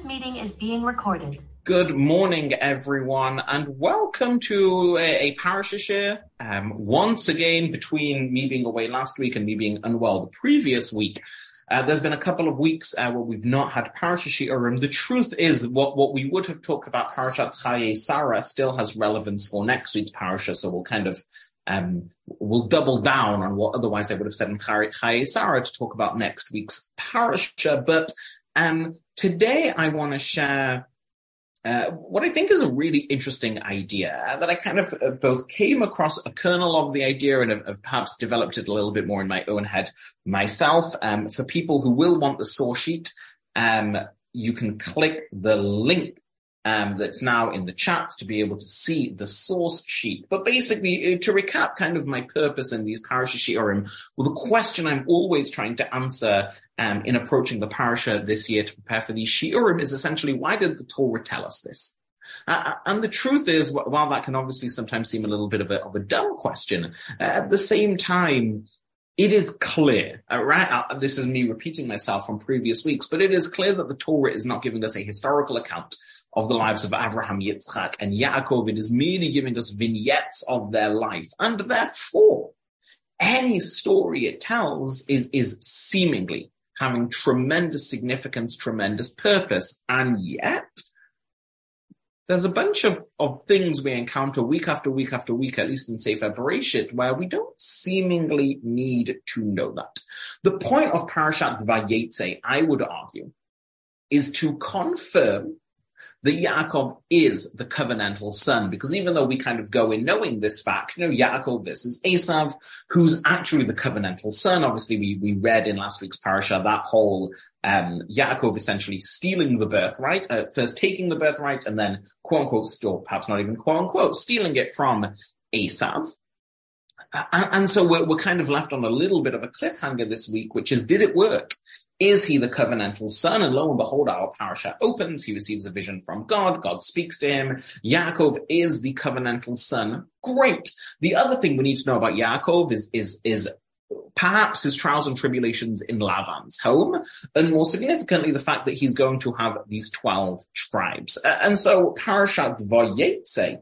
meeting is being recorded. Good morning, everyone, and welcome to a parasha share. Once again, between me being away last week and me being unwell the previous week, there's been a couple of weeks where we've not had parasha shiurim. The truth is, what we would have talked about Parashat Chayei Sarah still has relevance for next week's parasha, so we'll kind of we'll double down on what otherwise I would have said in Chayei Sarah to talk about next week's parasha. But today I want to share what I think is a really interesting idea that I kind of both came across a kernel of the idea and have perhaps developed it a little bit more in my own head myself. For people who will want the source sheet, you can click the link that's now in the chat to be able to see the source sheet. But basically, to recap kind of my purpose in these parasha shiurim, well, the question I'm always trying to answer in approaching the parasha this year to prepare for these shiurim is essentially, why did the Torah tell us this? And the truth is, while that can obviously sometimes seem a little bit of a dumb question, at the same time, it is clear, right? This is me repeating myself from previous weeks, but it is clear that the Torah is not giving us a historical account of the lives of Avraham, Yitzchak, and Yaakov. It is merely giving us vignettes of their life. And therefore, any story it tells is seemingly having tremendous significance, tremendous purpose. And yet, there's a bunch of things we encounter week after week after week, at least in Sefer Bereshit, where we don't seemingly need to know that. The point of Parashat Vayetze, I would argue, is to confirm that Yaakov is the covenantal son, because even though we kind of go in knowing this fact, Yaakov versus Esav, who's actually the covenantal son. Obviously, we read in last week's parasha that whole Yaakov essentially stealing the birthright, first taking the birthright and then quote unquote, or perhaps not even quote unquote, stealing it from Esav. And so we're kind of left on a little bit of a cliffhanger this week, which is, did it work? Is he the covenantal son? And lo and behold, our parasha opens. He receives a vision from God. God speaks to him. Yaakov is the covenantal son. Great. The other thing we need to know about Yaakov is perhaps his trials and tribulations in Lavan's home, and more significantly, the fact that he's going to have these 12 tribes. And so Parashat Vayetze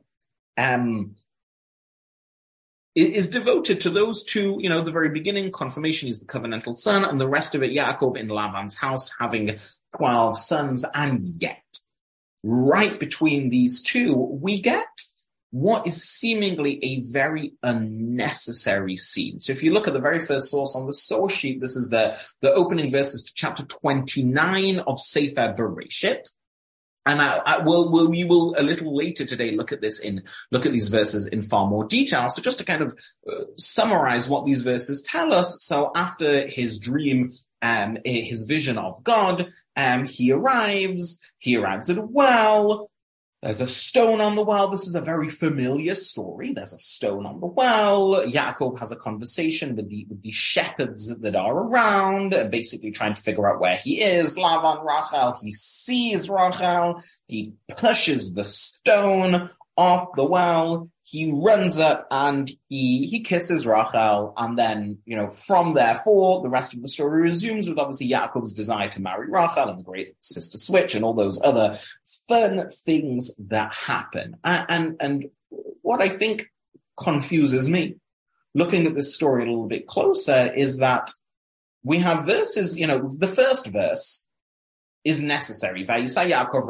is devoted to those two, the very beginning, confirmation he's the covenantal son, and the rest of it, Yaakov in Lavan's house having 12 sons. And yet, right between these two, we get what is seemingly a very unnecessary scene. So if you look at the very first source on the source sheet, this is the opening verses to chapter 29 of Sefer Bereshit. And we will a little later today look at these verses in far more detail. So just to kind of summarize what these verses tell us. So after his dream, his vision of God, he arrives at a well. There's a stone on the well. This is a very familiar story. There's a stone on the well. Yaakov has a conversation with the shepherds that are around, basically trying to figure out where he is. Lavan, Rachel, he sees Rachel. He pushes the stone off the well. He runs up and he kisses Rachel. And then, from therefore, the rest of the story resumes with obviously Yaakov's desire to marry Rachel and the great sister switch and all those other fun things that happen. And what I think confuses me, looking at this story a little bit closer, is that we have verses, the first verse is necessary. He arrives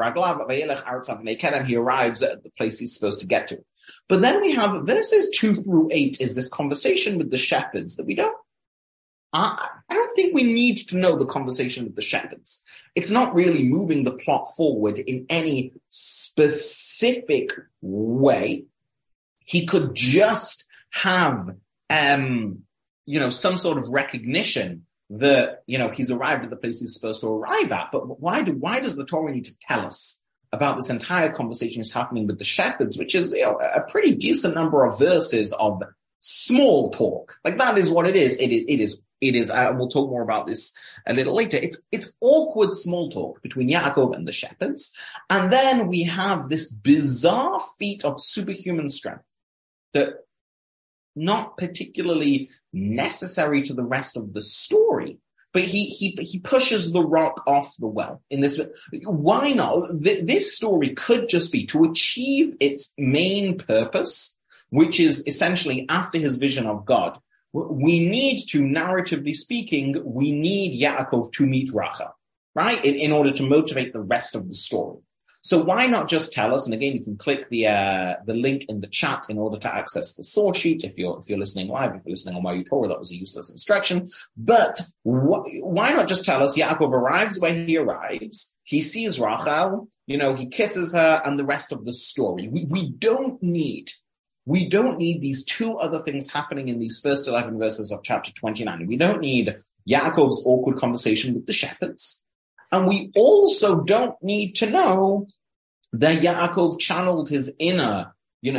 at the place he's supposed to get to. But then we have verses 2 through 8 is this conversation with the shepherds that we don't. I don't think we need to know the conversation with the shepherds. It's not really moving the plot forward in any specific way. He could just have, some sort of recognition that, he's arrived at the place he's supposed to arrive at. But why does the Torah need to tell us about this entire conversation is happening with the shepherds, which is a pretty decent number of verses of small talk? Like, that is what it is. It is. We'll talk more about this a little later. It's awkward small talk between Yaakov and the shepherds, and then we have this bizarre feat of superhuman strength that not particularly necessary to the rest of the story, but he pushes the rock off the well in this. Why not? This story could just be to achieve its main purpose, which is essentially after his vision of God. We need to, narratively speaking, we need Yaakov to meet Rachel, right? In order to motivate the rest of the story. So why not just tell us? And again, you can click the link in the chat in order to access the source sheet. If you're listening live, if you're listening on my Torah, that was a useless instruction. But why not just tell us? Yaakov arrives where he arrives. He sees Rachel. He kisses her, and the rest of the story. We don't need these two other things happening in these first 11 verses of chapter 29. We don't need Yaakov's awkward conversation with the shepherds. And we also don't need to know that Yaakov channeled his inner,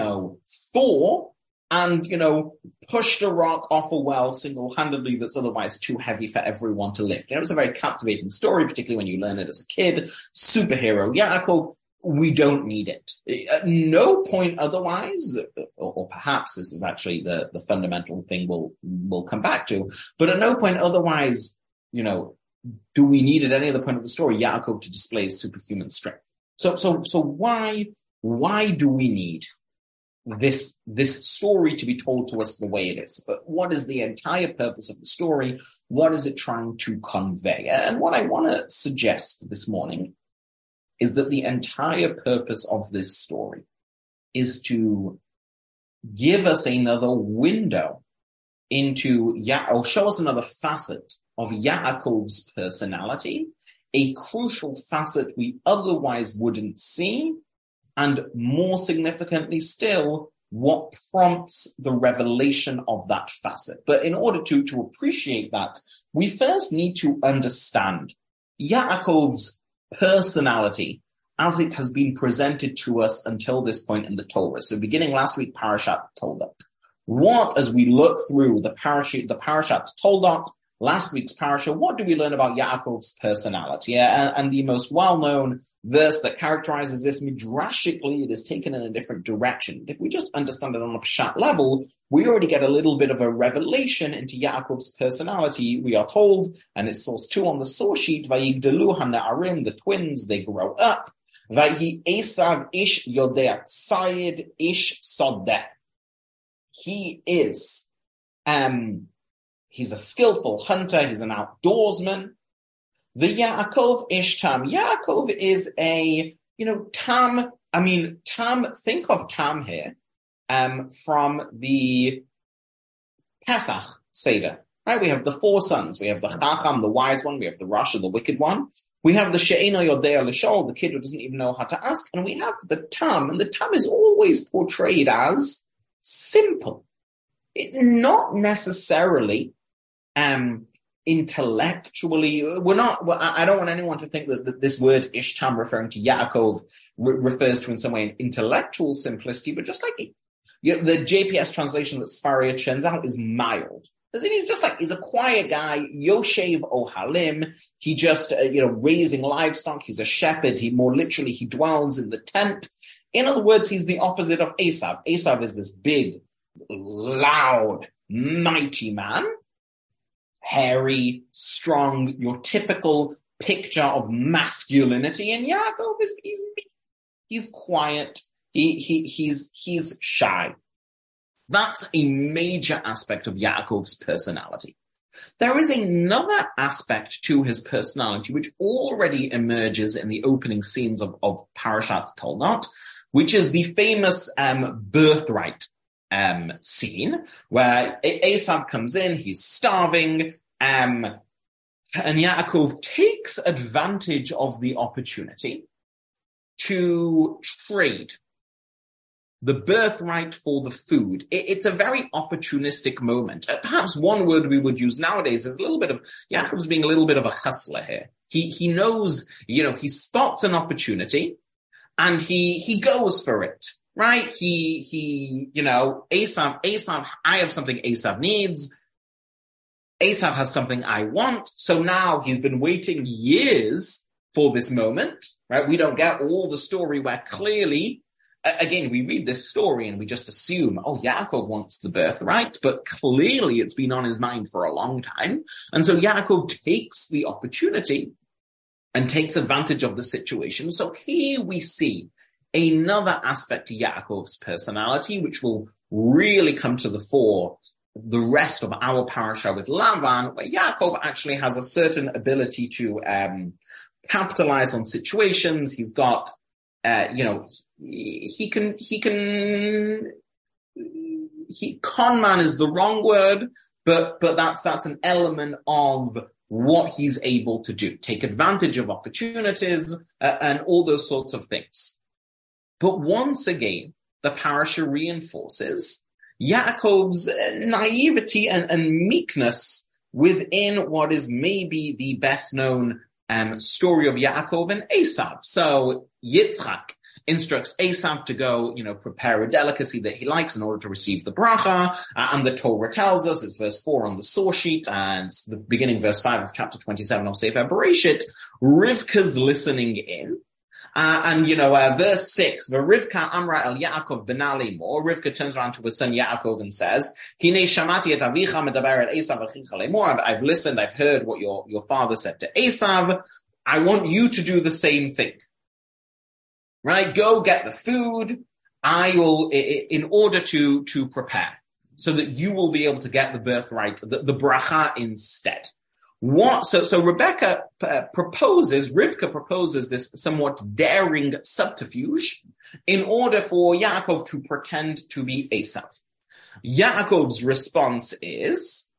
Thor and, pushed a rock off a well single-handedly that's otherwise too heavy for everyone to lift. It was a very captivating story, particularly when you learn it as a kid. Superhero Yaakov. We don't need it. At no point otherwise, or perhaps this is actually the fundamental thing we'll come back to, but at no point otherwise, do we need at any other point of the story Yaakov to display his superhuman strength? So why do we need this story to be told to us the way it is? But what is the entire purpose of the story? What is it trying to convey? And what I want to suggest this morning is that the entire purpose of this story is to give us another window into or show us another facet of Yaakov's personality, a crucial facet we otherwise wouldn't see, and more significantly still, what prompts the revelation of that facet. But in order to appreciate that, we first need to understand Yaakov's personality as it has been presented to us until this point in the Torah. So beginning last week, Parashat Toldot. What, as we look through the Parashat Toldot, last week's parasha, what do we learn about Yaakov's personality? And the most well-known verse that characterizes this midrashically, it is taken in a different direction. If we just understand it on a pshat level, we already get a little bit of a revelation into Yaakov's personality. We are told, and it's source 2 on the source sheet, Vayigdalu hana'arim, the twins, they grow up. Vayi Esav ish yodea tzayid ish sodeh. He is, he's a skillful hunter. He's an outdoorsman. The Yaakov ish Tam. Yaakov is Tam. Tam, think of Tam here, from the Pesach Seder, right? We have the 4 sons. We have the Chacham, the wise one. We have the Rasha, the wicked one. We have the She'ena Yodea L'Shol, the kid who doesn't even know how to ask. And we have the Tam. And the Tam is always portrayed as simple. Not necessarily intellectually. I don't want anyone to think that this word Ishtam referring to Yaakov refers to in some way an intellectual simplicity, but just like the JPS translation that Sfaria churns out is mild. He's a quiet guy, Yoshev Ohalim. He just, raising livestock. He's a shepherd. He dwells in the tent. In other words, he's the opposite of Esav. Esav is this big, loud, mighty man, hairy, strong, your typical picture of masculinity. And Yaakov he's quiet, he's shy. That's a major aspect of Yaakov's personality. There is another aspect to his personality which already emerges in the opening scenes of Parashat Toldot, which is the famous birthright scene where Esav comes in, he's starving, and Yaakov takes advantage of the opportunity to trade the birthright for the food. It's a very opportunistic moment. Perhaps one word we would use nowadays is a little bit of Yaakov's being a little bit of a hustler here. He knows, he spots an opportunity and he goes for it. Right? Esav, I have something Esav needs. Esav has something I want. So now he's been waiting years for this moment, right? We don't get all the story where clearly again, we read this story and we just assume, oh, Yaakov wants the birthright, but clearly it's been on his mind for a long time. And so Yaakov takes the opportunity and takes advantage of the situation. So here we see another aspect to Yaakov's personality, which will really come to the fore the rest of our parasha with Lavan, where Yaakov actually has a certain ability to capitalize on situations. He's got, con man is the wrong word, but that's an element of what he's able to do, take advantage of opportunities and all those sorts of things. But once again, the parasha reinforces Yaakov's naivety and meekness within what is maybe the best known story of Yaakov and Esav. So Yitzchak instructs Esav to go, prepare a delicacy that he likes in order to receive the bracha. And the Torah tells us, it's verse 4 on the source sheet, and the beginning verse 5 of chapter 27 of Sefer Bereshit, Rivka's listening in. Verse 6, Rivka Amra El Yaakov Benali Mor, Rivka turns around to her son Yaakov and says, Hine Shamati et Avicha medaber et Esav achicha lemor. I've listened, I've heard what your father said to Esav. I want you to do the same thing. Right? Go get the food. I will, in order to prepare, so that you will be able to get the birthright, the bracha instead. So Rivka proposes this somewhat daring subterfuge in order for Yaakov to pretend to be Esav. Yaakov's response is,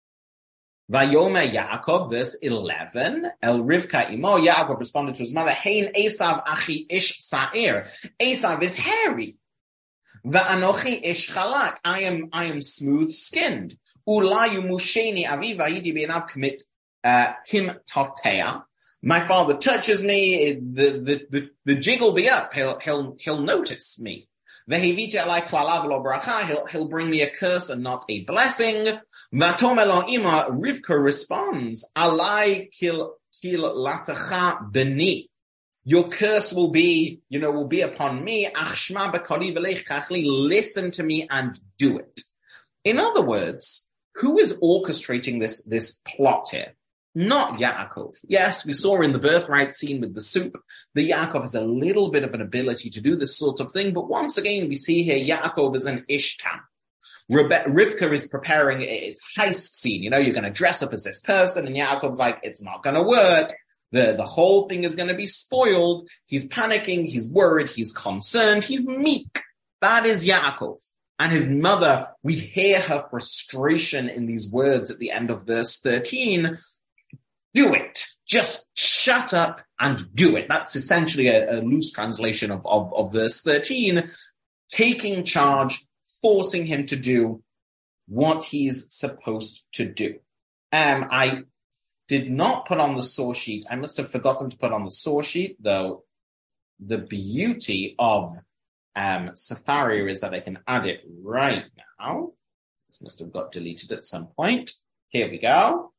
Vayome Yaakov, verse 11, El Rivka imo, Yaakov responded to his mother, Hein Esav achi ish sa'ir. Esav is hairy. Va'anochi ish chalak. I am smooth-skinned. Ulayu musheni aviva hidi be'enav commit kim totea. My father touches me, the jig will be up. He'll notice me. Vehiviti alai klalav lo bracha. He'll bring me a curse and not a blessing. Vatomelo ima. Rivka responds, alai kil latacha beni. Your curse will be upon me. Achshma b'koli v'leich kachli. Listen to me and do it. In other words, who is orchestrating this plot here? Not Yaakov. Yes, we saw in the birthright scene with the soup that Yaakov has a little bit of an ability to do this sort of thing, but once again, we see here Yaakov is an ishtam. Rivka is preparing its heist scene. You're going to dress up as this person, and Yaakov's like, it's not going to work. The whole thing is going to be spoiled. He's panicking, he's worried, he's concerned, he's meek. That is Yaakov. And his mother, we hear her frustration in these words at the end of verse 13. Do it. Just shut up and do it. That's essentially a loose translation of verse 13. Taking charge, forcing him to do what he's supposed to do. I did not put on the source sheet. I must have forgotten to put on the source sheet, though. The beauty of Sefaria is that I can add it right now. This must have got deleted at some point. Here we go.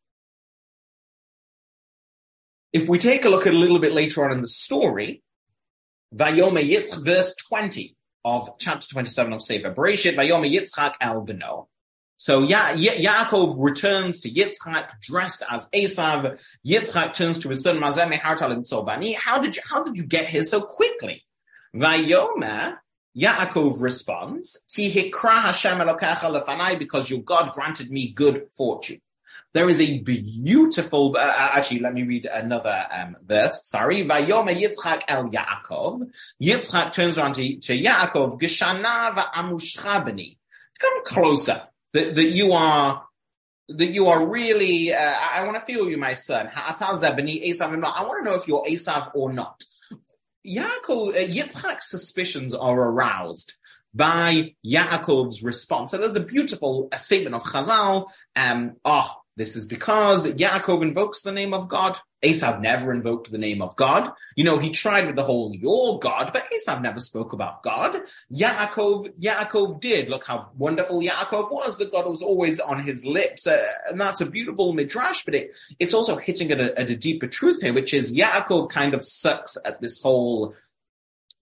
If we take a look at a little bit later on in the story, Vayome Yitzchak, verse 20 of chapter 27 of Sefer Bereshit, Vayome Yitzchak el beno. So Yaakov returns to Yitzchak dressed as Esav. Yitzchak turns to his son Mazeh meharta limtzo bani. How did you get here so quickly? Vayome, Yaakov responds, Ki hikra Hashem elokecha lefanai, because your God granted me good fortune. There is a beautiful, actually, let me read another verse. Sorry. Vayome Yitzchak el Yaakov. Yitzchak turns around to Yaakov. Geshana va'amushcha b'ni. Come closer. That you are really, I want to feel you, my son. Ha'atazeh b'ni Esav. I want to know if you're Esav or not. Yitzchak's suspicions are aroused by Yaakov's response. So there's a beautiful statement of Chazal. This is because Yaakov invokes the name of God. Esav never invoked the name of God. He tried with the whole your God, but Esav never spoke about God. Yaakov did. Look how wonderful Yaakov was, that God was always on his lips. And that's a beautiful midrash, but it's also hitting at a deeper truth here, which is Yaakov kind of sucks at this whole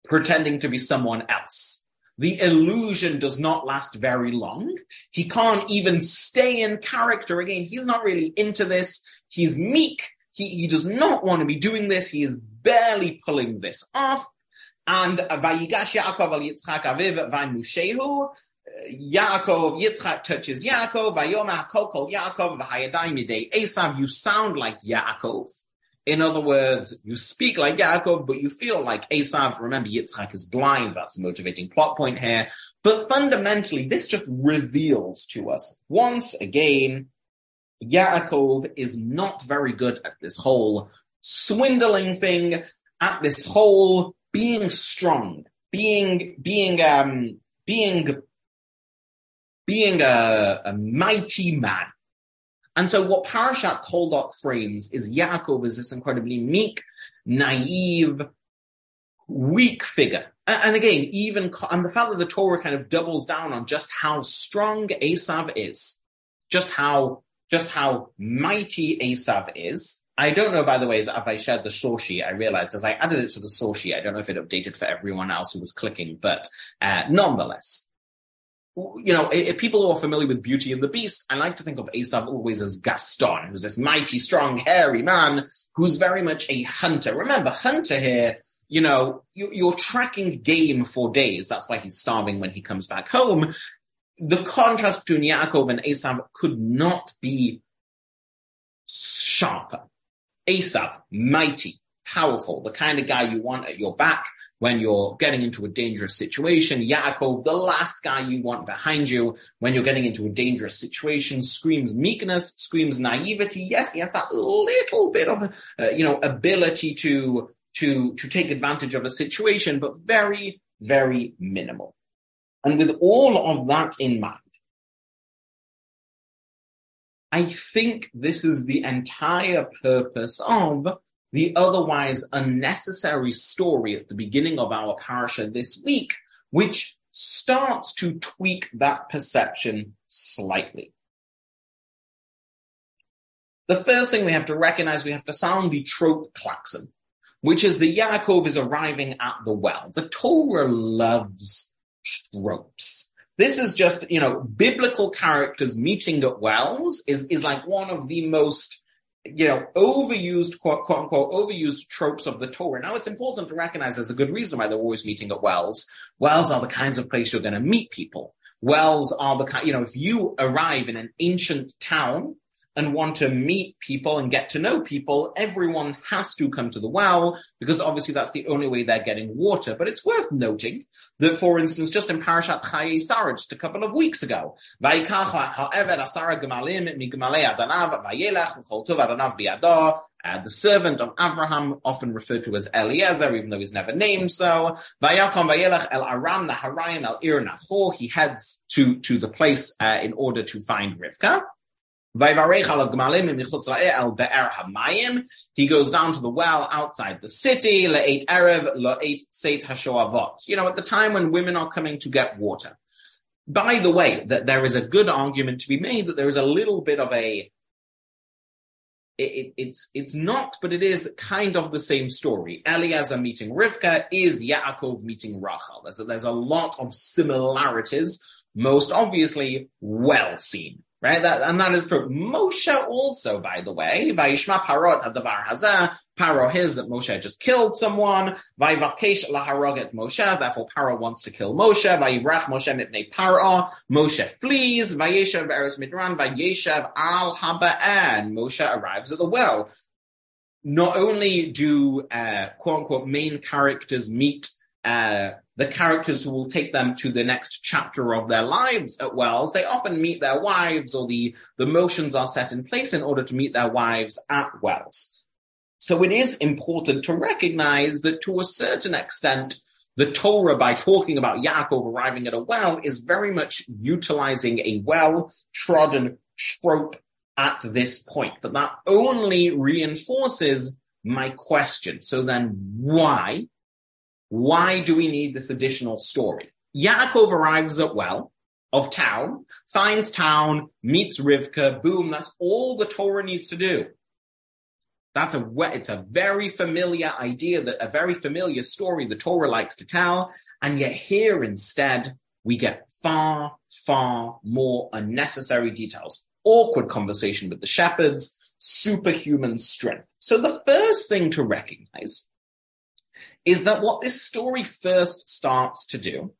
pretending to be someone else. The illusion does not last very long. He can't even stay in character. Again, he's not really into this. He's meek. He does not want to be doing this. He is barely pulling this off. And Vayigash Yaakov al Yitzchak Aviv Vaymushehu. Yitzchak touches Yaakov. Vayoma Kol Yaakov V'Hayadai Midei Esav. You sound like Yaakov. In other words, you speak like Yaakov, but you feel like Esav. Remember, Yitzchak is blind. That's the motivating plot point here. But fundamentally, this just reveals to us, once again, Yaakov is not very good at this whole swindling thing, at this whole being strong, being a mighty man. And so what Parashat Toldot frames is Yaakov as this incredibly meek, naive, weak figure. And again, and the fact that the Torah kind of doubles down on just how strong Esav is, just how mighty Esav is. I don't know, by the way, as I shared the source sheet, I realized as I added it to the source sheet, I don't know if it updated for everyone else who was clicking, but nonetheless. If people who are familiar with Beauty and the Beast, I like to think of Esav always as Gaston, who's this mighty, strong, hairy man who's very much a hunter. Remember, hunter here, you're tracking game for days. That's why he's starving when he comes back home. The contrast between Yaakov and Esav could not be sharper. Esav, mighty, powerful, the kind of guy you want at your back when you're getting into a dangerous situation. Yaakov, the last guy you want behind you when you're getting into a dangerous situation, screams meekness, screams naivety. Yes, he has that little bit of, ability to take advantage of a situation, but very, very minimal. And with all of that in mind, I think this is the entire purpose of the otherwise unnecessary story at the beginning of our parasha this week, which starts to tweak that perception slightly. The first thing we have to recognize, we have to sound the trope klaxon, which is that Yaakov is arriving at the well. The Torah loves tropes. This is just, biblical characters meeting at wells is like one of the most, overused, quote unquote, overused tropes of the Torah. Now, it's important to recognize there's a good reason why they're always meeting at wells. Wells are the kinds of place you're going to meet people. Wells are the kind, if you arrive in an ancient town and want to meet people and get to know people, everyone has to come to the well because obviously that's the only way they're getting water. But it's worth noting that, for instance, just in Parashat Chayei Sarah, just a couple of weeks ago, the servant of Abraham, often referred to as Eliezer, even though he's never named so, he heads to the place in order to find Rivka. He goes down to the well outside the city, at the time when women are coming to get water. By the way, that there is a good argument to be made that there is a little bit of it's not, but it is kind of the same story. Eliezer meeting Rivka is Yaakov meeting Rachel. There's a lot of similarities, most obviously well seen. Right, that is true. Moshe also, by the way, Vayishma Parot Hadavar Hazeh, Paro hears that Moshe had just killed someone. Vayivakesh laharog et Moshe, therefore Paro wants to kill Moshe. Vayivrach Moshe mipnei Paro, Moshe flees. Vayeshev be'eretz Midran, Vayeshev al haba'an. Moshe arrives at the well. Not only do quote unquote main characters meet the characters who will take them to the next chapter of their lives at wells, they often meet their wives, or the motions are set in place in order to meet their wives at wells. So it is important to recognize that to a certain extent, the Torah, by talking about Yaakov arriving at a well, is very much utilizing a well-trodden trope at this point. But that only reinforces my question. So then why? Why do we need this additional story? Yaakov arrives at well of town, finds town, meets Rivka, boom, that's all the Torah needs to do. It's a very familiar idea, that a very familiar story the Torah likes to tell. And yet here instead, we get far, far more unnecessary details. Awkward conversation with the shepherds, superhuman strength. So the first thing to recognize is that what this story first starts to do.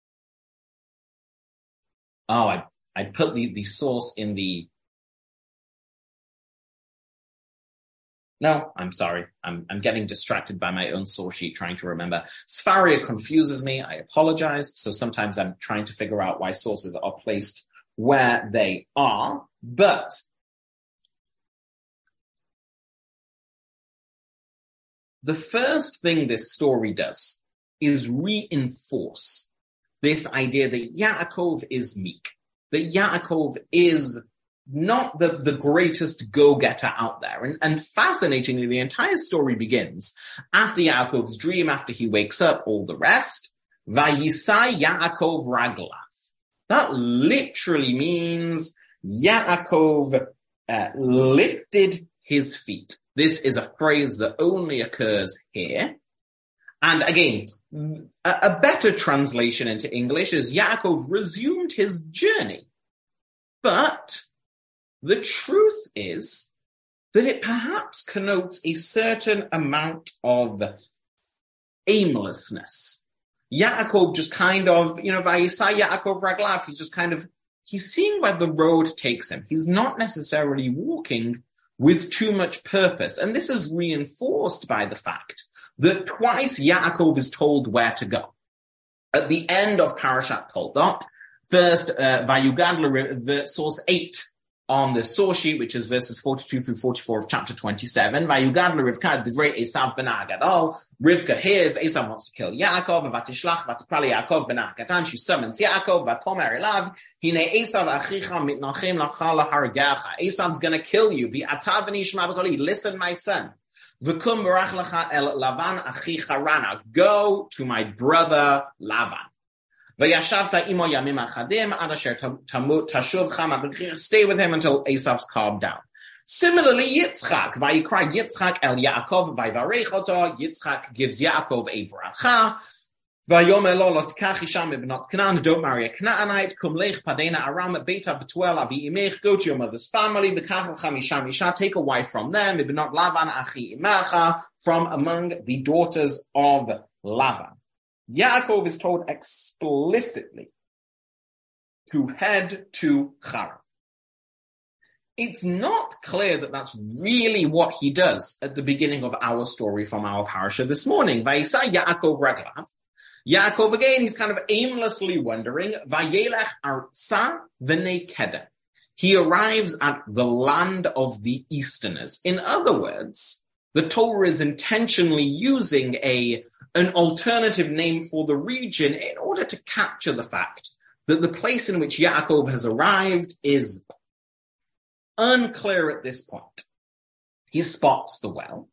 I put the source in the. No, I'm sorry. I'm getting distracted by my own source sheet trying to remember. Sefaria confuses me. I apologize. So sometimes I'm trying to figure out why sources are placed where they are. But the first thing this story does is reinforce this idea that Yaakov is meek, that Yaakov is not the greatest go-getter out there. And fascinatingly, the entire story begins after Yaakov's dream, after he wakes up, all the rest. Vayisai Yaakov raglav. That literally means Yaakov lifted his feet. This is a phrase that only occurs here. And again, a better translation into English is Yaakov resumed his journey. But the truth is that it perhaps connotes a certain amount of aimlessness. Yaakov just kind of, Vayisai Yaakov raglav, he's seeing where the road takes him. He's not necessarily walking with too much purpose. And this is reinforced by the fact that twice Yaakov is told where to go. At the end of Parashat Toldot, first, Vayugad, source 8 on the source sheet, which is verses 42 through 44 of chapter 27. Vayugad l'Rivka divrei Esav ben Agadol. Rivka hears Esav wants to kill Yaakov, and vatishlach vatikra Yaakov ben Agatan. She summons Yaakov, vatomer elav, hine Esav achicha mitnachem lacha lahargacha. Esav's going to kill you. V'ata v'nishma b'koli. Listen, my son. V'kum barach lecha el Lavan achicha rana. Go to my brother Lavan. Stay with him until Esav's calmed down. Similarly, Yitzchak, Vayikra Yitzchak el Yaakov, Vayvarech oto. Yitzchak gives Yaakov a bracha. Vayomer lo lotkach isha mibnot Canaan. Don't marry a Canaanite. Kum lech padena aram beta betuel avi imech. Go to your mother's family. Bekach lecha misham isha. Take a wife from them. Mibnot Lavan achi imecha. From among the daughters of Lavan. Yaakov is told explicitly to head to Haran. It's not clear that that's really what he does at the beginning of our story from our parasha this morning. Vayisai Yaakov raglav. Yaakov, again, he's kind of aimlessly wandering. Vayelech artza v'nei kedem. He arrives at the land of the Easterners. In other words, the Torah is intentionally using an alternative name for the region in order to capture the fact that the place in which Yaakov has arrived is unclear at this point. He spots the well.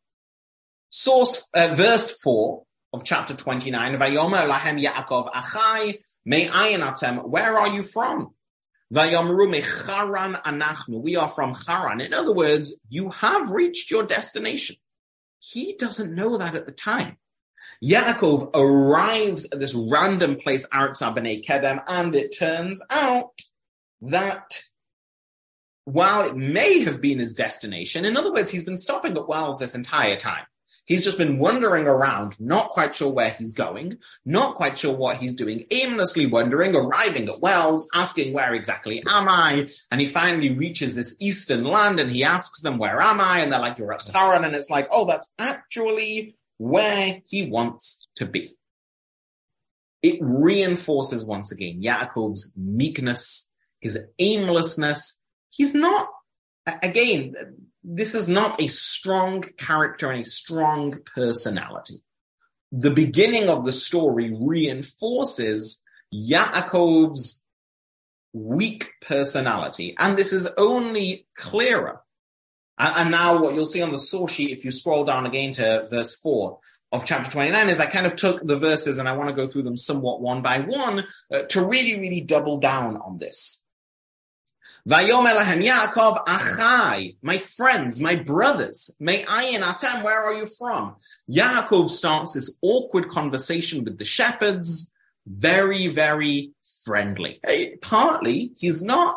Verse 4 of chapter 29, Vayomer lahem Yaakov achai me'ayin atem. Where are you from? Vayomru mecharan anachnu. We are from Haran. In other words, you have reached your destination. He doesn't know that at the time. Yaakov arrives at this random place, Artza b'nei Kedem, and it turns out that while it may have been his destination, in other words, he's been stopping at wells this entire time. He's just been wandering around, not quite sure where he's going, not quite sure what he's doing, aimlessly wandering, arriving at wells, asking, where exactly am I? And he finally reaches this eastern land and he asks them, where am I? And they're like, you're at Haran. And it's like, oh, that's actually where he wants to be. It reinforces once again Yaakov's meekness, his aimlessness. He's not, again, this is not a strong character and a strong personality. The beginning of the story reinforces Yaakov's weak personality, and this is only clearer. And now what you'll see on the source sheet, if you scroll down again to verse 4 of chapter 29, is I kind of took the verses and I want to go through them somewhat one by one to really, really double down on this. Vayomer lahem Yaakov achai, my friends, my brothers, me'ayin atem, where are you from? Yaakov starts this awkward conversation with the shepherds, very, very friendly. Partly, he's not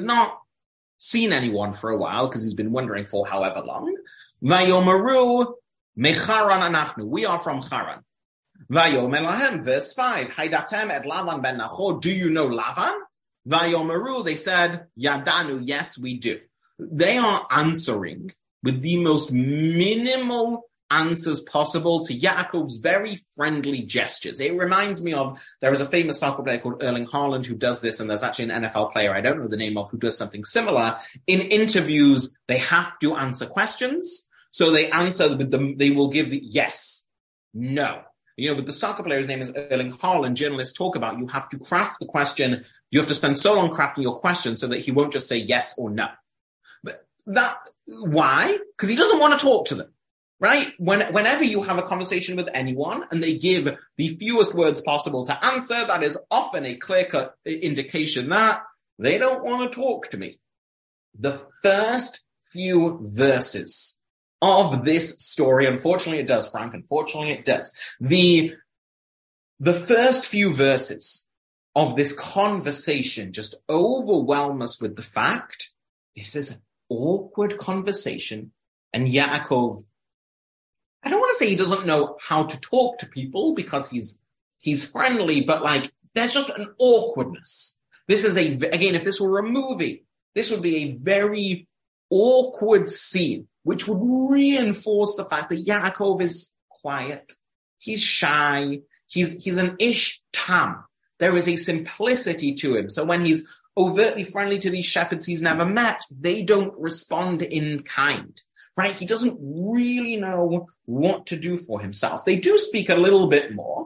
seen anyone for a while because he's been wondering for however long. Vayomeru mecharan anachnu, we are from Charan. Vayomer lahem, verse 5, Haidatem et Lavan ben Nachor, do you know Lavan? Vayomeru, they said, Yadanu, yes, we do. They are answering with the most minimal answers possible to Yaakov's very friendly gestures. It reminds me of, there is a famous soccer player called Erling Haaland who does this, and there's actually an NFL player I don't know the name of who does something similar. In interviews, they have to answer questions, so they answer with them, they will give the yes, no. With the soccer player, his name is Erling Haaland, journalists talk about you have to craft the question, you have to spend so long crafting your question so that he won't just say yes or no. But why? Because he doesn't want to talk to them, right? Whenever you have a conversation with anyone and they give the fewest words possible to answer, that is often a clear-cut indication that they don't want to talk to me. The first few verses of this story, unfortunately it does, Frank, unfortunately it does. The first few verses of this conversation just overwhelm us with the fact this is an awkward conversation, and Yaakov, I don't want to say he doesn't know how to talk to people because he's friendly, but there's just an awkwardness. This is again, if this were a movie, this would be a very awkward scene, which would reinforce the fact that Yaakov is quiet, he's shy, he's an ish tam. There is a simplicity to him. So when he's overtly friendly to these shepherds he's never met, they don't respond in kind, right? He doesn't really know what to do for himself. They do speak a little bit more.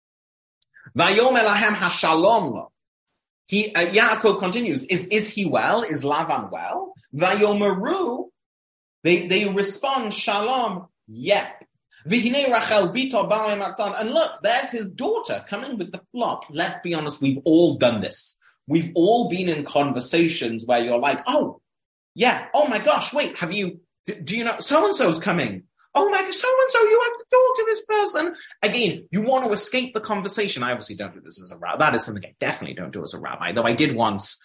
Vayomer lahem hashalom lo. Yaakov continues, is he well? Is Lavan well? Vayomeru, they respond, shalom, yep. V'hinei Rachel bito ba'em atzan. And look, there's his daughter coming with the flock. Let's be honest, we've all done this. We've all been in conversations where you're like, oh, yeah, oh my gosh, wait, do you know, so-and-so's coming. Oh my gosh, so-and-so, you have to talk to this person. Again, you want to escape the conversation. I obviously don't do this as a rabbi. That is something I definitely don't do as a rabbi, though I did once,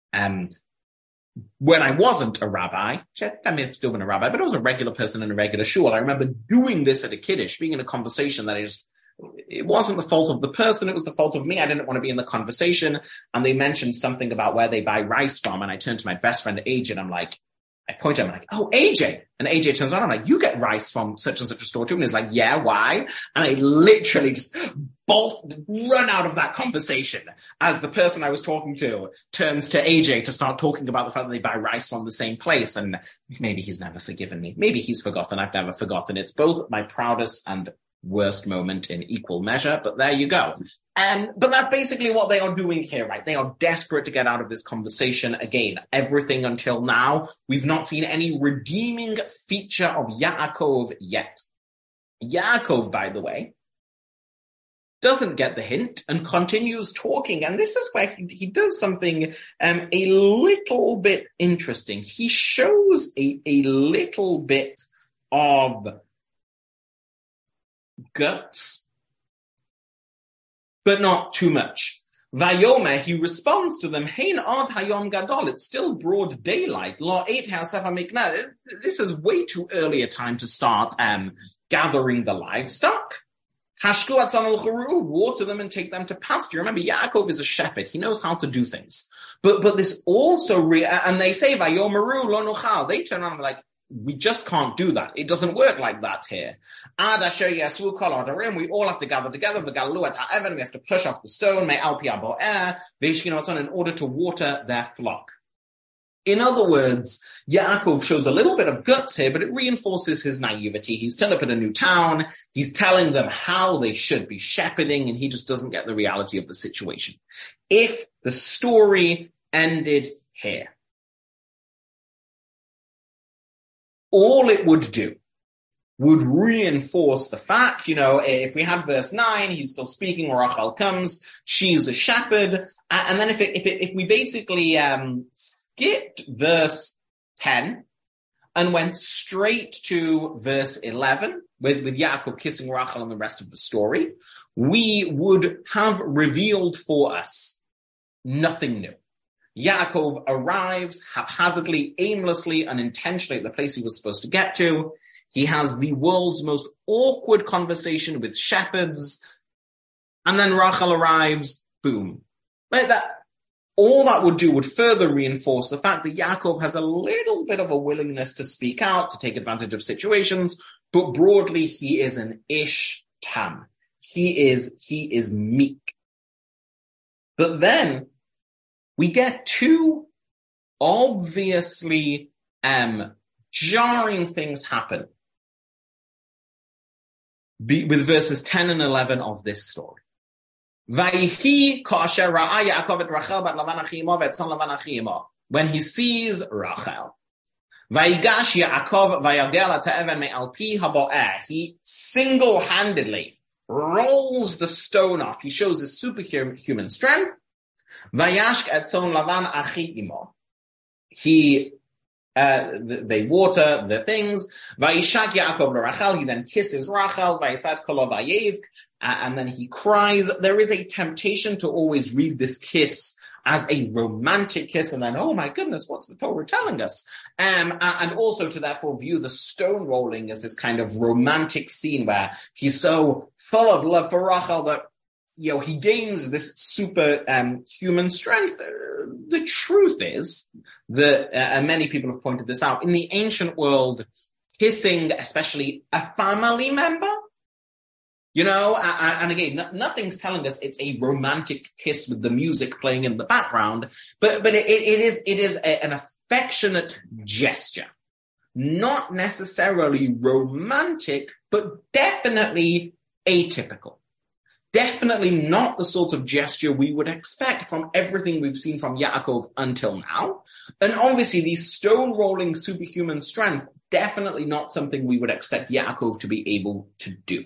when I wasn't a rabbi, I may have still been a rabbi, but I was a regular person in a regular shul. I remember doing this at a kiddush, being in a conversation that it wasn't the fault of the person, it was the fault of me. I didn't want to be in the conversation. And they mentioned something about where they buy rice from. And I turned to my best friend, AJ, and I point at him, oh, AJ. And AJ turns around, I'm like, you get rice from such and such a store too? And he's like, yeah, why? And I literally just run out of that conversation as the person I was talking to turns to AJ to start talking about the fact that they buy rice from the same place. And maybe he's never forgiven me. Maybe he's forgotten. I've never forgotten. It's both my proudest and worst moment in equal measure, but there you go. But that's basically what they are doing here, right? They are desperate to get out of this conversation. Again, everything until now, we've not seen any redeeming feature of Yaakov yet. Yaakov, by the way, doesn't get the hint and continues talking. And this is where he does something a little bit interesting. He shows a little bit of guts, but not too much. Vayomer, he responds to them, Hein ad hayom gadol, it's still broad daylight. Lo et ha'sefa mikna. This is way too early a time to start gathering the livestock. Hashku atzan al-churu, water them and take them to pasture. Remember, Yaakov is a shepherd. He knows how to do things. But this also, and they say, Vayomeru lo nuchal. They turn around and they're like, we just can't do that. It doesn't work like that here. Ad asher yasvu kol hadarim, we all have to gather together. V'galu et ha'evan, we have to push off the stone. Me al pi habo'er, ve'ishkinu atzon, in order to water their flock. In other words, Yaakov shows a little bit of guts here, but it reinforces his naivety. He's turned up in a new town. He's telling them how they should be shepherding, and he just doesn't get the reality of the situation. If the story ended here, all it would do would reinforce the fact, if we had verse 9, he's still speaking, Rachel comes, she's a shepherd, and then if we basically skipped verse 10 and went straight to verse 11 with Yaakov kissing Rachel and the rest of the story, we would have revealed for us nothing new. Yaakov arrives haphazardly, aimlessly, unintentionally at the place he was supposed to get to. He has the world's most awkward conversation with shepherds. And then Rachel arrives, boom. All that would do would further reinforce the fact that Yaakov has a little bit of a willingness to speak out, to take advantage of situations, but broadly he is an ish tam. He is meek. But then we get two obviously jarring things happen with verses 10 and 11 of this story. When he sees Rachel, he single-handedly rolls the stone off. He shows his superhuman strength. They water the things. He then kisses Rachel, and then he cries. There is a temptation to always read this kiss as a romantic kiss, and then, oh my goodness, what's the Torah telling us? And also to therefore view the stone rolling as this kind of romantic scene where he's so full of love for Rachel that he gains this super human strength. The truth is that, and many people have pointed this out, in the ancient world, kissing, especially a family member, and again, nothing's telling us it's a romantic kiss with the music playing in the background, but it is an affectionate gesture. Not necessarily romantic, but definitely atypical. Definitely not the sort of gesture we would expect from everything we've seen from Yaakov until now. And obviously, the stone-rolling superhuman strength, definitely not something we would expect Yaakov to be able to do.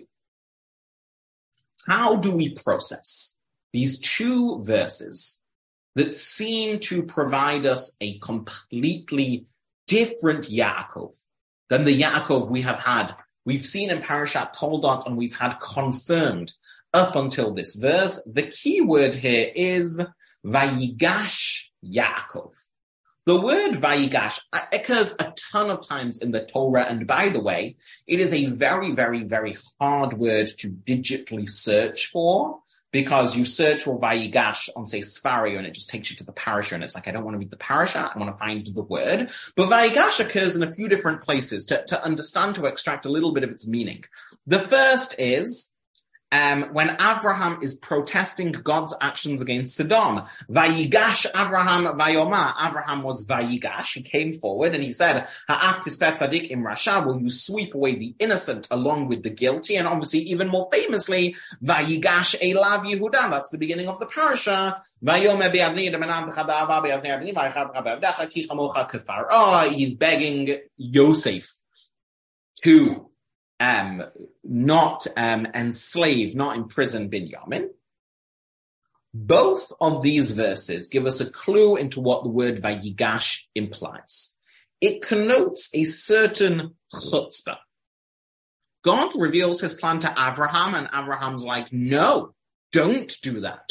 How do we process these two verses that seem to provide us a completely different Yaakov than the Yaakov we've seen in Parashat Toldot and we've had confirmed up until this verse? The key word here is Vayigash Yaakov. The word Vayigash occurs a ton of times in the Torah, and by the way, it is a very, very, very hard word to digitally search for, because you search for Vayigash on, say, Sfario, and it just takes you to the parasha, and it's like, I don't want to read the parasha, I want to find the word. But Vayigash occurs in a few different places to understand, to extract a little bit of its meaning. The first is when Abraham is protesting God's actions against Sodom. Vayigash Abraham Vayoma. Abraham was Vayigash. He came forward and he said, Ha'af tispet tzadik im rasha, will you sweep away the innocent along with the guilty? And obviously, even more famously, Vayigash Elav Yehuda. That's the beginning of the parasha. He's begging Yosef to not enslave, not imprison Binyamin. Both of these verses give us a clue into what the word Vayigash implies. It connotes a certain chutzpah. God reveals his plan to Abraham, and Abraham's like, no, don't do that.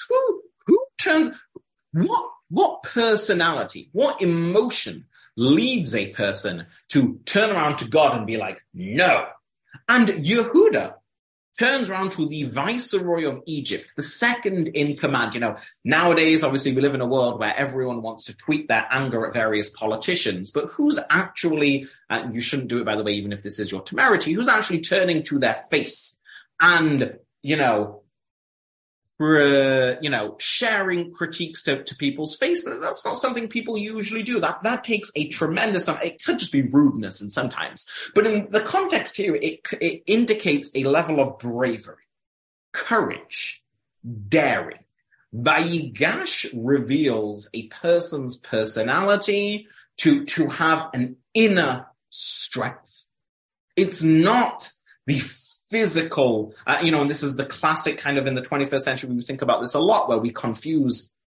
What personality, what emotion leads a person to turn around to God and be like, no? And Yehuda turns around to the viceroy of Egypt, the second in command. Nowadays, obviously, we live in a world where everyone wants to tweet their anger at various politicians, but who's actually, you shouldn't do it, by the way, even if this is your temerity, who's actually turning to their face and, sharing critiques to people's face? That's not something people usually do. That takes a tremendous, it could just be rudeness and sometimes, but in the context here, it indicates a level of bravery, courage, daring. Vayigash reveals a person's personality to have an inner strength. It's not the physical, and this is the classic kind of in the 21st century, we think about this a lot, where we confuse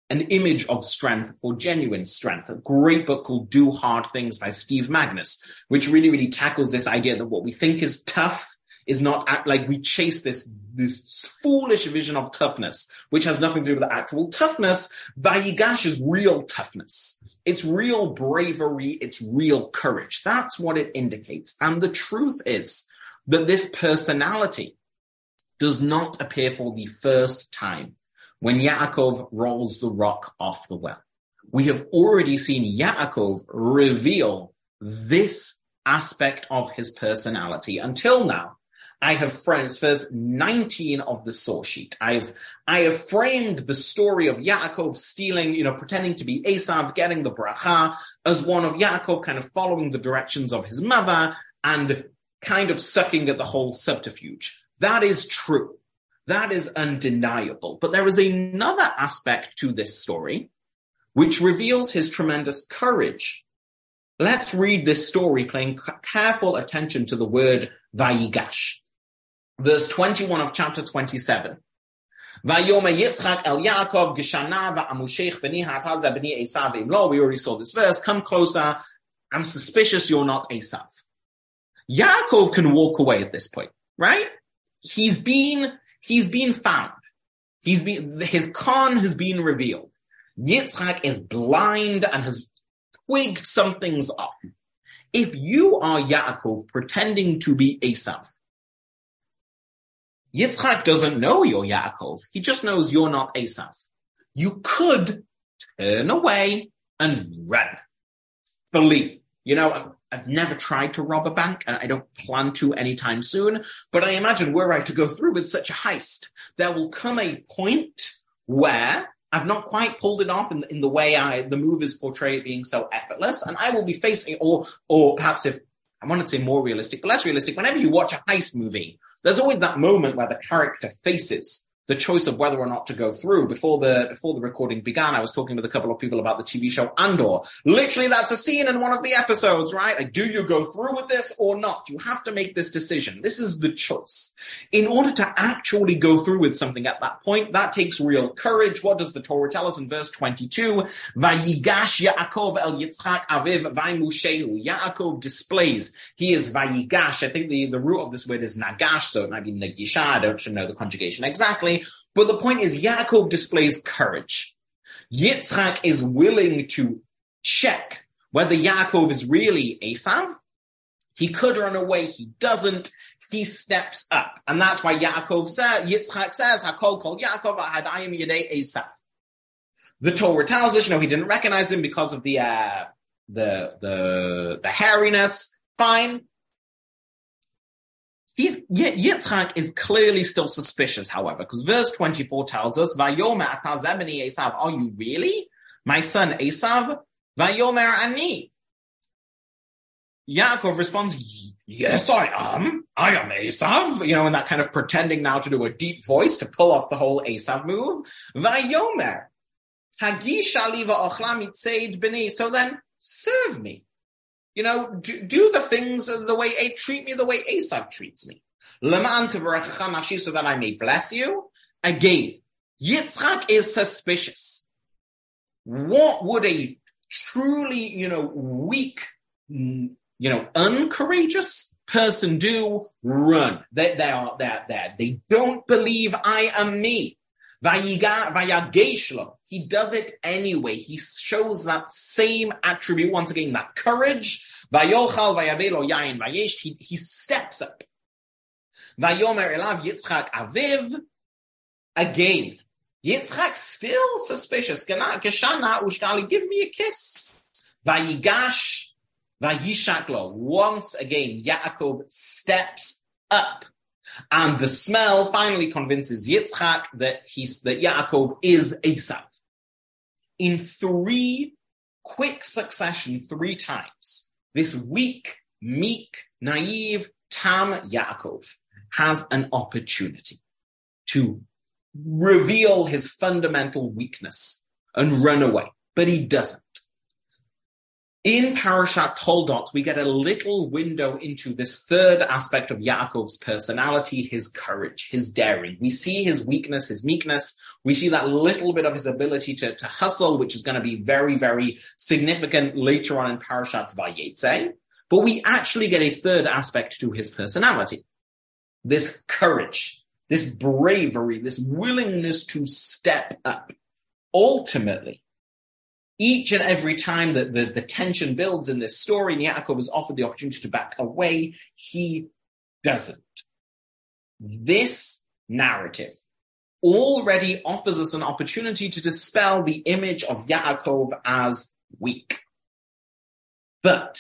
an image of strength for genuine strength. A great book called Do Hard Things by Steve Magnus, which really, really tackles this idea that what we think is tough is not like we chase this foolish vision of toughness, which has nothing to do with the actual toughness. Vayigash is real toughness. It's real bravery. It's real courage. That's what it indicates. And the truth is that this personality does not appear for the first time when Yaakov rolls the rock off the well. We have already seen Yaakov reveal this aspect of his personality. Until now, I have framed first 19 of the source sheet. I have framed the story of Yaakov stealing, pretending to be Esav, getting the bracha, as one of Yaakov kind of following the directions of his mother and kind of sucking at the whole subterfuge. That is true. That is undeniable. But there is another aspect to this story which reveals his tremendous courage. Let's read this story paying careful attention to the word Vayigash. Verse 21 of chapter 27. Vayomer Yitzchak el Yaakov geshana va'amushech b'ni hataza b'ni Esav imlo. We already saw this verse. Come closer. I'm suspicious you're not Esav. Yaakov can walk away at this point, right? He's been found. His con has been revealed. Yitzchak is blind and has twigged some things off. If you are Yaakov pretending to be Esav, Yitzchak doesn't know you're Yaakov. He just knows you're not Esav. You could turn away and run. Flee. I've never tried to rob a bank, and I don't plan to anytime soon, but I imagine were I to go through with such a heist, there will come a point where I've not quite pulled it off in the way the move is portrayed being so effortless, and I will be faced, or perhaps if I want to say more realistic, but less realistic, whenever you watch a heist movie, there's always that moment where the character faces the choice of whether or not to go through. Before the recording began, I was talking with a couple of people about the TV show Andor. Literally, that's a scene in one of the episodes, right? Like, do you go through with this or not? You have to make this decision. This is the choice. In order to actually go through with something at that point, that takes real courage. What does the Torah tell us in verse 22? Vayigash Yaakov el Yitzchak aviv vaymushehu. Yaakov displays. He is Vayigash. I think the root of this word is nagash, so it might be nagisha. I don't know the conjugation exactly. But the point is, Yaakov displays courage. Yitzchak is willing to check whether Yaakov is really Esav. He could run away. He doesn't. He steps up. And that's why Yitzchak says, Hakol kol Yaakov ahadayim yedei Esav. The Torah tells us, he didn't recognize him because of the hairiness. Fine. Yitzchak is clearly still suspicious, however, because verse 24 tells us, Vayomer ata ze b'ni Esav, are you really my son Esav? Vayomer ani. Yaakov responds, yes, I am. I am Esav. In that kind of pretending now to do a deep voice to pull off the whole Esav move. Vayomer, hagish ali va'ochla mitzeid b'ni. So then, serve me. Do the things treat me the way Esav treats me. Leman tevarechecha nafshi, so that I may bless you. Again, Yitzchak is suspicious. What would a truly, weak, uncourageous person do? Run. They are there. They don't believe I am me. Vayageshlo. He does it anyway. He shows that same attribute, once again, that courage. Vayochal vayavelo yain vayesh. He steps up. Vayomer elav Yitzchak aviv. Again, Yitzchak still suspicious. Geshana ushkali, give me a kiss. Vayigash vayishaklo. Once again, Yaakov steps up. And the smell finally convinces Yitzchak that Yaakov is Esav. In quick succession, 3 times, this weak, meek, naive, tam Yaakov has an opportunity to reveal his fundamental weakness and run away, but he doesn't. In Parashat Toldot, we get a little window into this third aspect of Yaakov's personality, his courage, his daring. We see his weakness, his meekness. We see that little bit of his ability to hustle, which is going to be very, very significant later on in Parashat Vayetze. But we actually get a third aspect to his personality. This courage, this bravery, this willingness to step up. Ultimately, each and every time that the tension builds in this story, and Yaakov is offered the opportunity to back away, he doesn't. This narrative already offers us an opportunity to dispel the image of Yaakov as weak. But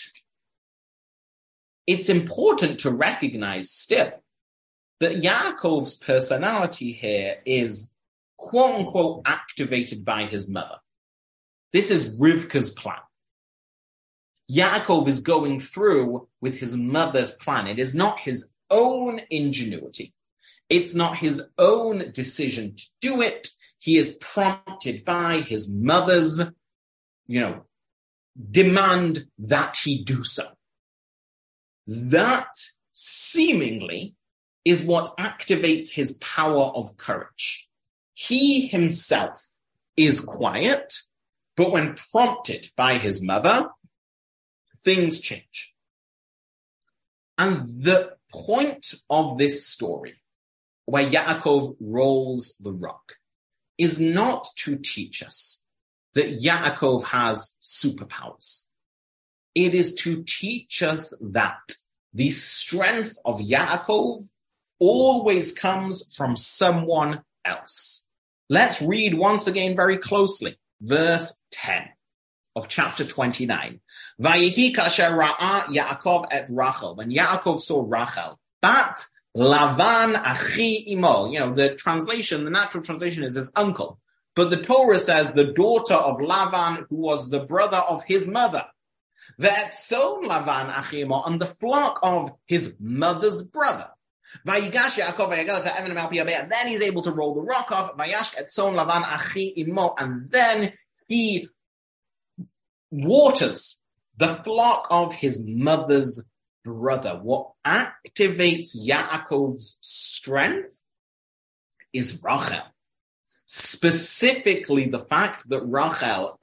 it's important to recognize still that Yaakov's personality here is quote-unquote activated by his mother. This is Rivka's plan. Yaakov is going through with his mother's plan. It is not his own ingenuity. It's not his own decision to do it. He is prompted by his mother's, demand that he do so. That seemingly is what activates his power of courage. He himself is quiet, but when prompted by his mother, things change. And the point of this story, where Yaakov rolls the rock, is not to teach us that Yaakov has superpowers. It is to teach us that the strength of Yaakov always comes from someone else. Let's read once again very closely. Verse 10 of chapter 29. Vayehi kasher ra'a Yaakov et Rachel. When Yaakov saw Rachel, bat Lavan achi imo. The natural translation is his uncle. But the Torah says the daughter of Lavan, who was the brother of his mother. Ve'etzon Lavan achi imo, and the flock of his mother's brother. Vayigash Yaakov vayagel et ha'evan me'al pi habeh, and then he's able to roll the rock off. Vayash etzon Lavan achi imo, and then he waters the flock of his mother's brother. What activates Yaakov's strength is Rachel. Specifically, the fact that Rachel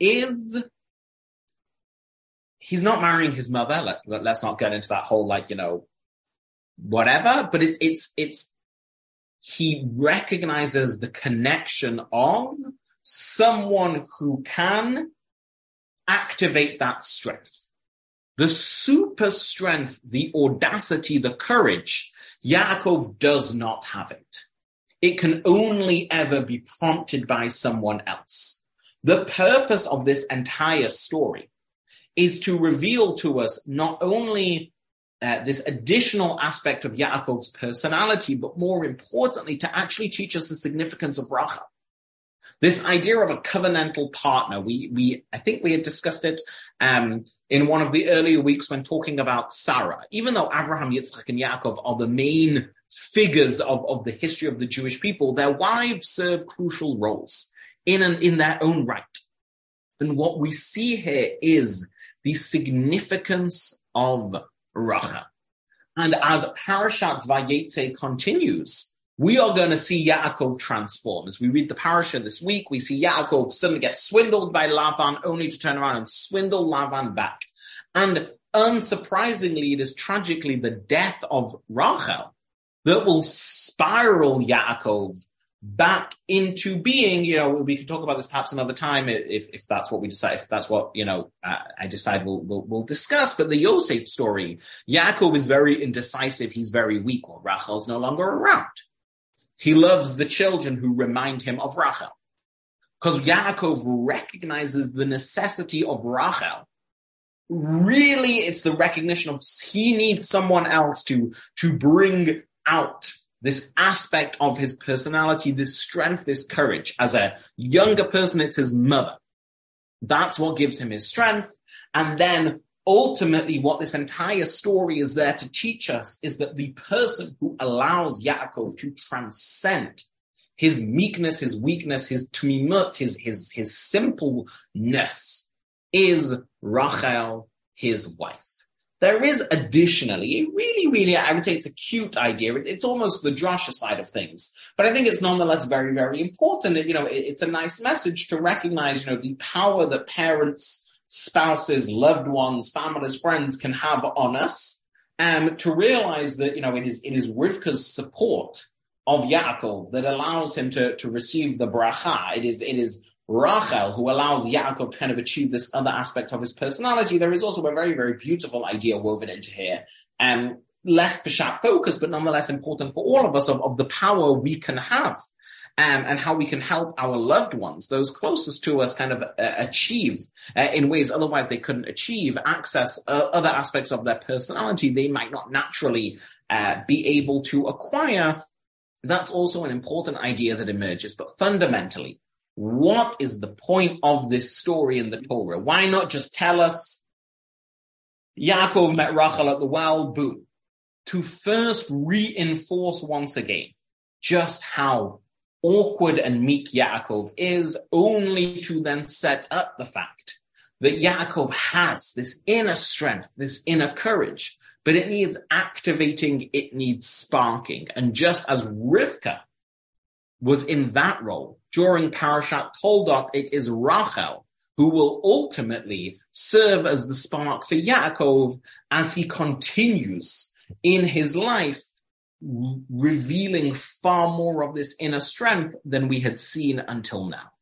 he's not marrying his mother. Let's not get into that whole whatever, but it's he recognizes the connection of someone who can activate that strength. The super strength, the audacity, the courage, Yaakov does not have it. It can only ever be prompted by someone else. The purpose of this entire story is to reveal to us not only this additional aspect of Yaakov's personality, but more importantly, to actually teach us the significance of Rachel. This idea of a covenantal partner, I think we had discussed it in one of the earlier weeks when talking about Sarah. Even though Abraham, Yitzchak, and Yaakov are the main figures of the history of the Jewish people, their wives serve crucial roles in their own right. And what we see here is the significance of Rachel. And as Parashat Vayetze continues, we are going to see Yaakov transform. As we read the parasha this week, we see Yaakov suddenly get swindled by Lavan, only to turn around and swindle Lavan back. And unsurprisingly, it is tragically the death of Rachel that will spiral Yaakov back into being, we can talk about this perhaps another time if that's what we decide, if that's what, I decide we'll discuss. But the Yosef story, Yaakov is very indecisive. He's very weak. Well, Rachel's no longer around. He loves the children who remind him of Rachel. Because Yaakov recognizes the necessity of Rachel. Really, it's the recognition of he needs someone else to bring out this aspect of his personality, this strength, this courage. As a younger person, it's his mother. That's what gives him his strength. And then ultimately what this entire story is there to teach us is that the person who allows Yaakov to transcend his meekness, his weakness, his tmimut, his simpleness is Rachel, his wife. There is additionally, really, I would say it's a cute idea. It's almost the drasha side of things, but I think it's nonetheless very, very important. It's a nice message to recognize, the power that parents, spouses, loved ones, families, friends can have on us, to realize that, it is Rivka's support of Yaakov that allows him to receive the bracha. It is Rachel who allows Yaakov to kind of achieve this other aspect of his personality. There is also a very, very beautiful idea woven into here, less Peshat focused, but nonetheless important for all of us of the power we can have, and how we can help our loved ones, those closest to us, kind of achieve in ways otherwise they couldn't achieve, access other aspects of their personality they might not naturally be able to acquire. That's also an important idea that emerges. But fundamentally, what is the point of this story in the Torah? Why not just tell us Yaakov met Rachel at the well, boom? To first reinforce once again just how awkward and meek Yaakov is, only to then set up the fact that Yaakov has this inner strength, this inner courage, but it needs activating, it needs sparking. And just as Rivka was in that role during Parashat Toldot, it is Rachel who will ultimately serve as the spark for Yaakov as he continues in his life, revealing far more of this inner strength than we had seen until now.